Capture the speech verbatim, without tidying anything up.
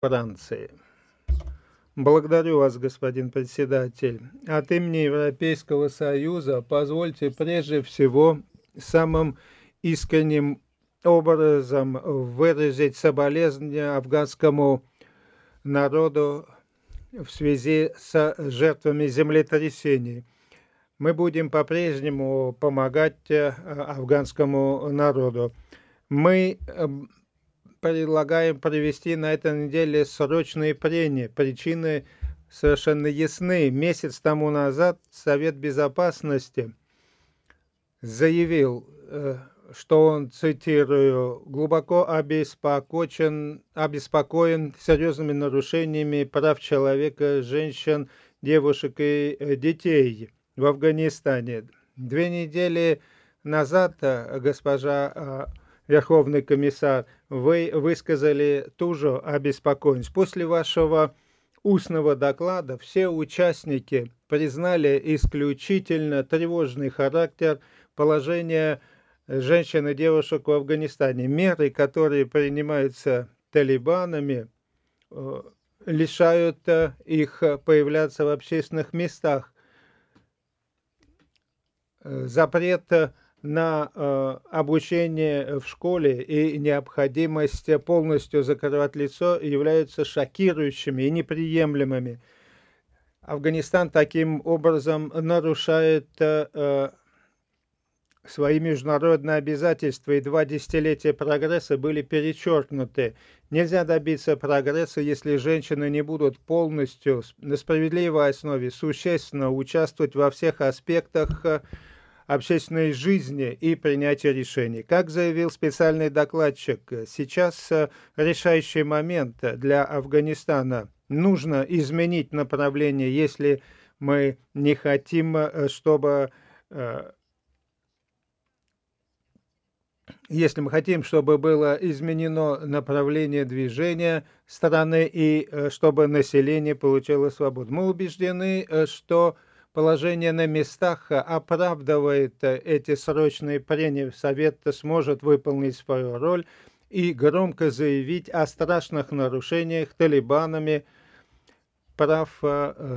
Франции. Благодарю вас, господин председатель. От имени Европейского Союза позвольте прежде всего самым искренним образом выразить соболезнования афганскому народу в связи с жертвами землетрясений. Мы будем по-прежнему помогать афганскому народу. Мы предлагаем провести на этой неделе срочные прения. Причины совершенно ясны. Месяц тому назад Совет Безопасности заявил, что он, цитирую, глубоко обеспокоен, обеспокоен серьезными нарушениями прав человека, женщин, девушек и детей в Афганистане. Две недели назад, госпожа Верховный комиссар, вы высказали ту же обеспокоенность. После вашего устного доклада все участники признали исключительно тревожный характер положения женщин и девушек в Афганистане. Меры, которые принимаются талибанами, лишают их появляться в общественных местах. Запрет на э, обучение в школе и необходимость полностью закрывать лицо являются шокирующими и неприемлемыми. Афганистан таким образом нарушает э, свои международные обязательства, и два десятилетия прогресса были перечеркнуты. Нельзя добиться прогресса, если женщины не будут полностью на справедливой основе существенно участвовать во всех аспектах общественной жизни и принятия решений. Как заявил специальный докладчик, сейчас решающий момент для Афганистана. Нужно изменить направление, если мы не хотим, чтобы если мы хотим, чтобы было изменено направление движения страны и чтобы население получило свободу. Мы убеждены, что положение на местах оправдывает эти срочные прения. Совет сможет выполнить свою роль и громко заявить о страшных нарушениях талибанами прав